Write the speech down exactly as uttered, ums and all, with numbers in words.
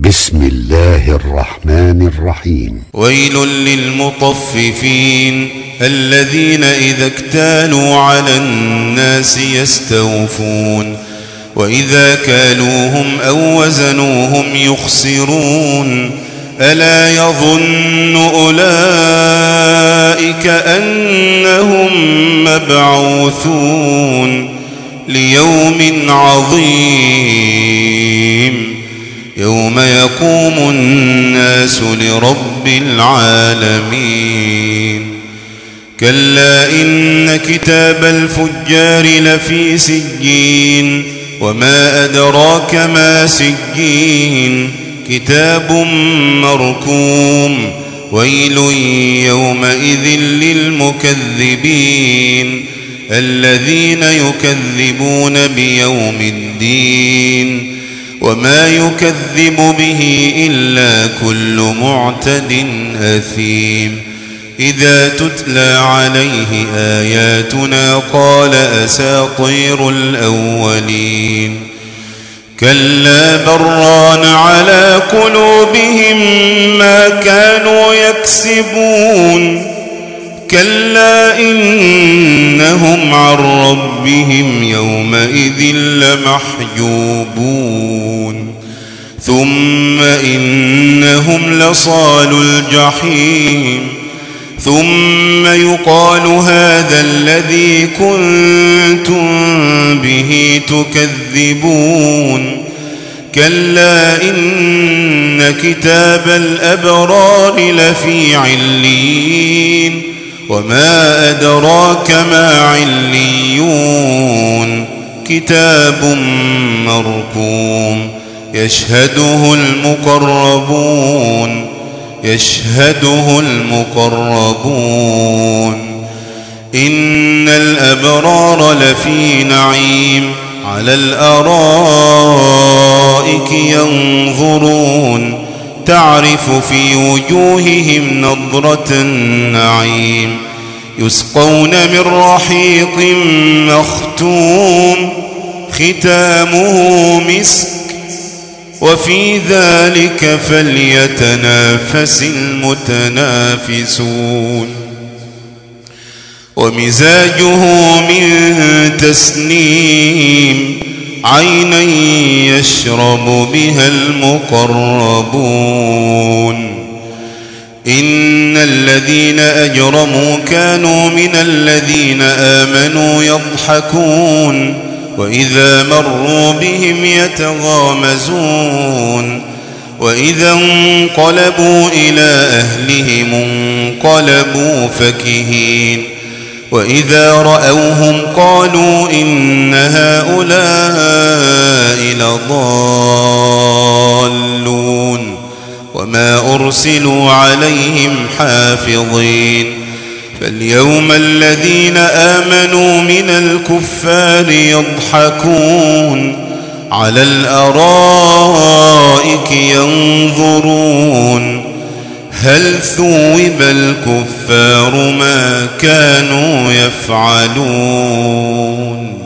بسم الله الرحمن الرحيم. ويل للمطففين الذين إذا اكتالوا على الناس يستوفون وإذا كالوهم أو وزنوهم يخسرون ألا يظن أولئك أنهم مبعوثون ليوم عظيم يوم يقوم الناس لرب العالمين. كلا إن كتاب الفجار لفي سجين وما أدراك ما سجين كتاب مرقوم ويل يومئذ للمكذبين الذين يكذبون بيوم الدين وما يكذب به إلا كل معتد أثيم. إذا تتلى عليه آياتنا قال أساطير الأولين كلا بران على قلوبهم ما كانوا يكسبون كلا إنهم عن ربهم يومئذ لمحجوبون ثم إنهم لصالو الجحيم ثم يقال هذا الذي كنتم به تكذبون كلا إن كتاب الأبرار لفي عليين وما أدراك ما عليون كتاب مرقوم يشهده المقربون يشهده المقربون إن الأبرار لفي نعيم على الأرائك ينظرون تعرف في وجوههم نضرة النعيم يسقون من رحيق مختوم ختامه مسك وفي ذلك فليتنافس المتنافسون ومزاجه من تسنيم عينا يشرب بها المقربون إن الذين أجرموا كانوا من الذين آمنوا يضحكون وإذا مروا بهم يتغامزون وإذا انقلبوا إلى أهلهم انقلبوا فكهين وإذا رأوهم قالوا إن هؤلاء لضالون وما أرسلوا عليهم حافظين فاليوم الذين آمنوا من الكفار يضحكون على الأرائك ينظرون هل ثوب الكفار ما كانوا يفعلون.